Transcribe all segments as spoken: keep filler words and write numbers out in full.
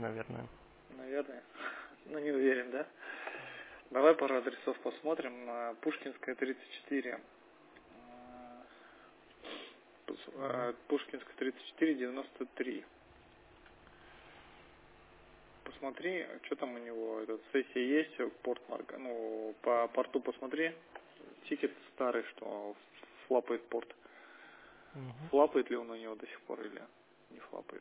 наверное. Наверное. Ну, не уверен, да? Давай пару адресов посмотрим. А, Пушкинская, тридцать четыре. А, Пус- Мгм. а, Пушкинская, тридцать четыре, девяносто три. Посмотри, что там у него, этот, сессия есть, порт, марка- ну, по порту посмотри. Тикет старый, что флапает порт. Мгм. Флапает ли он у него до сих пор или не флапает?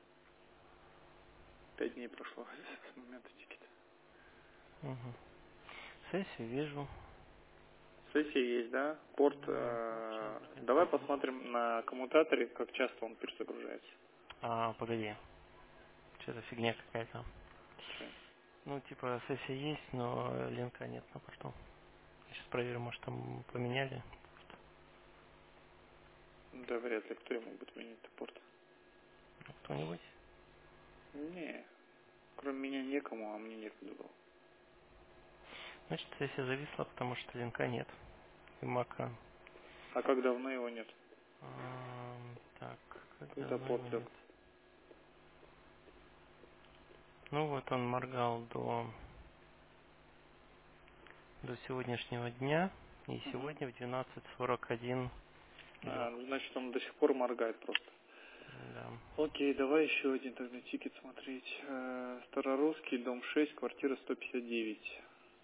Пять дней прошло с момента тикета. Мгм. Сессию вижу. Сессия есть, да? Порт. Да, вот сейчас э, Давай залезу. посмотрим на коммутаторе, как часто он перезагружается. А, погоди. Что-то фигня какая-то. Чё? Ну, типа, сессия есть, но линка нет на порту. Сейчас проверю, может там поменяли. Да вряд ли, кто ему будет менять этот порт. Кто-нибудь? Не, кроме меня некому, а мне некогда было. Значит, сессия зависла, потому что линка нет. И мака. А как давно его нет? Ам, так, как Когда давно его порт лег? нет? Ну вот он моргал до, до сегодняшнего дня. И Угу. сегодня в двенадцать сорок один лег. А, ну, значит, он до сих пор моргает просто. Да. Окей, давай еще один тогда тикет смотреть. Э, Старорусский, дом шесть, квартира сто пятьдесят девять.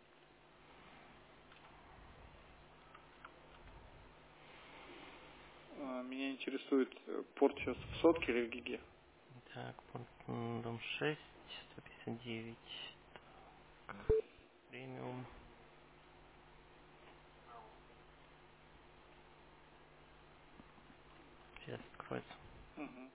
Э, Меня интересует, э, порт сейчас в сотке или в гиге? Так, пункт, м, дом шесть, сто пятьдесят девять. Премиум. Сейчас откроется. Угу.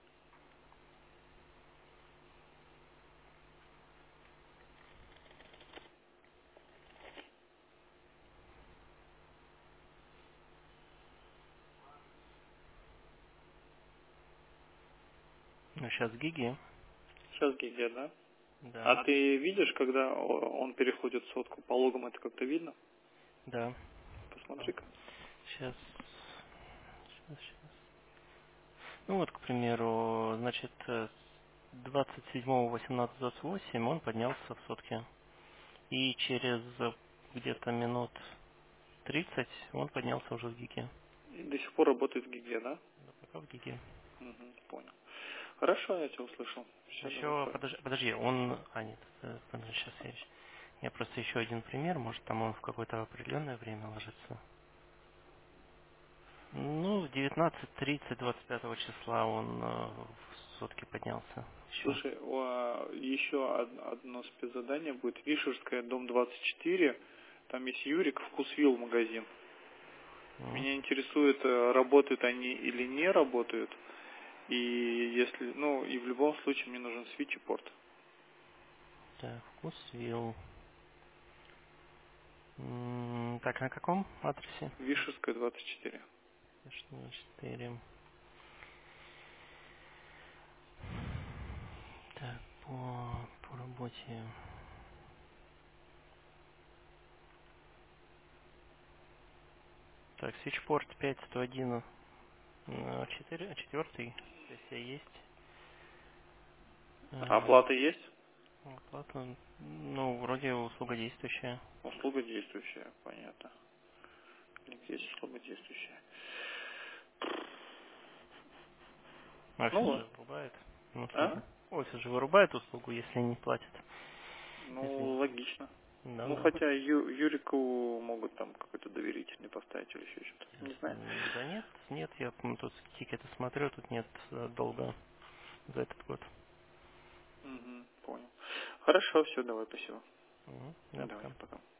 Ну, сейчас гиги. Сейчас гиге, да? Да. А ты видишь, когда о- он переходит в сотку? По логам это как-то видно? Да. Посмотри-ка. Сейчас. Сейчас, сейчас. Ну вот, к примеру, значит, э, двадцать седьмого восемнадцатого двадцать восемь он поднялся в сотки. И через э, где-то минут тридцать он поднялся уже в гиги. И до сих пор работает в гиге, да? Да, пока в гиги. Угу, понял. Хорошо, я тебя услышал. Все, давай. Еще, по- подожди, подожди, он... А, нет, э, подожди, сейчас я... ещё- Я просто еще один пример, может там он в какое-то определенное время ложится. Ну, в девятнадцать тридцать двадцать пятого числа он э, в сутки поднялся. Еще. Слушай, о, еще од- одно спецзадание будет. Вишерская, дом двадцать четыре. Там есть Юрик, Вкусвилл магазин. М. Меня интересует, э, работают они или не работают. И если, ну, и в любом случае мне нужен свитч и порт. Так, вкусвилл. М, Так, на каком адресе? Вишерская, двадцать четыре. четыре. Так, по, по работе. Так, свитчпорт пять сто один четыре, четвертый, если есть. А Э, оплата есть? Оплата, ну, вроде услуга действующая. Услуга действующая, понятно. Есть услуга действующая. Офис Ну же ладно. вырубает услугу. А? Офис же вырубает услугу, если не платят. Если... Ну, логично. Да, Ну, да. хотя Ю- Юрику могут там какой-то доверительный поставить или еще что-то. Не знаю. М, Да нет, нет, я м, тут тикеты смотрю, тут нет э, долга за этот год. Угу, понял. Хорошо, все, давай, спасибо. Мгм. Да, Давай, пока. пока.